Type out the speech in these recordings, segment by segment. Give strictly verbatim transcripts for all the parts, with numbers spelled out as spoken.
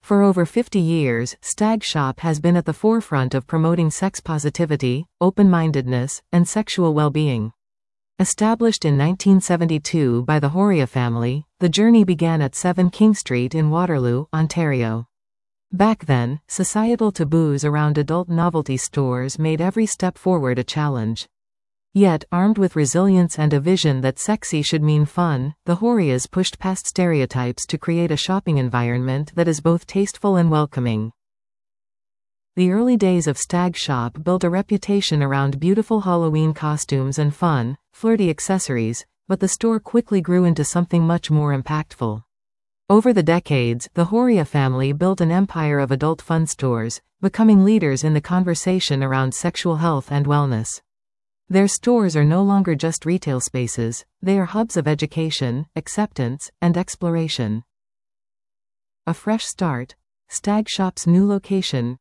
For over fifty years, Stag Shop has been at the forefront of promoting sex positivity, open-mindedness, and sexual well-being. Established in nineteen seventy-two by the Horia family, the journey began at seven King Street in Waterloo, Ontario. Back then, societal taboos around adult novelty stores made every step forward a challenge. Yet, armed with resilience and a vision that sexy should mean fun, the Horias pushed past stereotypes to create a shopping environment that is both tasteful and welcoming. The early days of Stag Shop built a reputation around beautiful Halloween costumes and fun, flirty accessories, but the store quickly grew into something much more impactful. Over the decades, the Horia family built an empire of adult fun stores, becoming leaders in the conversation around sexual health and wellness. Their stores are no longer just retail spaces, they are hubs of education, acceptance, and exploration. A fresh start. Stag Shop's new location.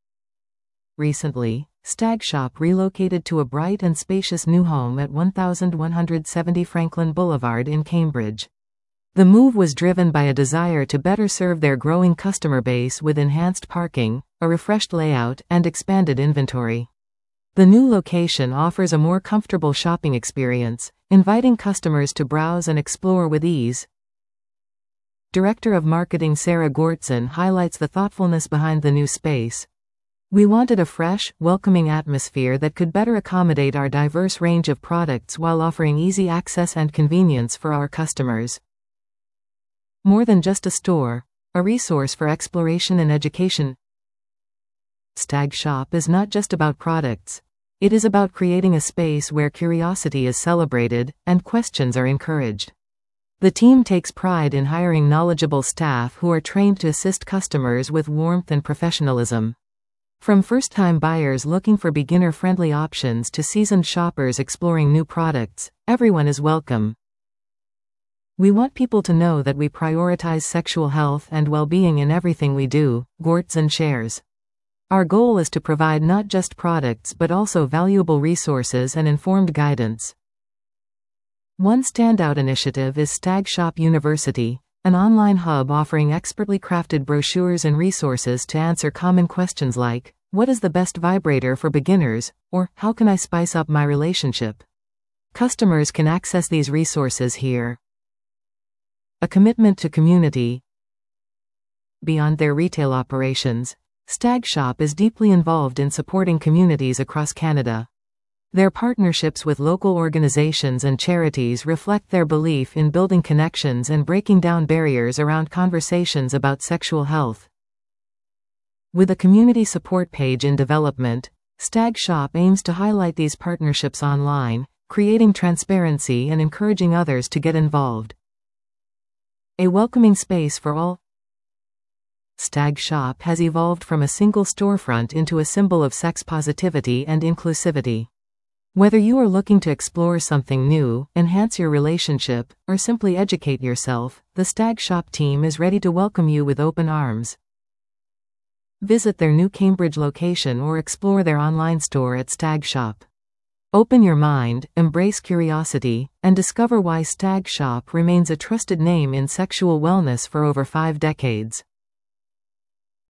Recently, Stag Shop relocated to a bright and spacious new home at eleven seventy Franklin Boulevard in Cambridge. The move was driven by a desire to better serve their growing customer base with enhanced parking, a refreshed layout, and expanded inventory. The new location offers a more comfortable shopping experience, inviting customers to browse and explore with ease. Director of Marketing Sarah Gortson highlights the thoughtfulness behind the new space. We wanted a fresh, welcoming atmosphere that could better accommodate our diverse range of products while offering easy access and convenience for our customers. More than just a store, a resource for exploration and education. Stag Shop is not just about products. It is about creating a space where curiosity is celebrated, and questions are encouraged. The team takes pride in hiring knowledgeable staff who are trained to assist customers with warmth and professionalism. From first-time buyers looking for beginner-friendly options to seasoned shoppers exploring new products, everyone is welcome. We want people to know that we prioritize sexual health and well-being in everything we do, Gortson shares. Our goal is to provide not just products but also valuable resources and informed guidance. One standout initiative is Stag Shop University, an online hub offering expertly crafted brochures and resources to answer common questions like, "What is the best vibrator for beginners?" or "How can I spice up my relationship?" Customers can access these resources here. A commitment to community. Beyond their retail operations, Stag Shop is deeply involved in supporting communities across Canada. Their partnerships with local organizations and charities reflect their belief in building connections and breaking down barriers around conversations about sexual health. With a community support page in development, Stag Shop aims to highlight these partnerships online, creating transparency and encouraging others to get involved. A welcoming space for all. Stag Shop has evolved from a single storefront into a symbol of sex positivity and inclusivity. Whether you are looking to explore something new, enhance your relationship, or simply educate yourself, the Stag Shop team is ready to welcome you with open arms. Visit their new Cambridge location or explore their online store at Stag Shop. Open your mind, embrace curiosity, and discover why Stag Shop remains a trusted name in sexual wellness for over five decades.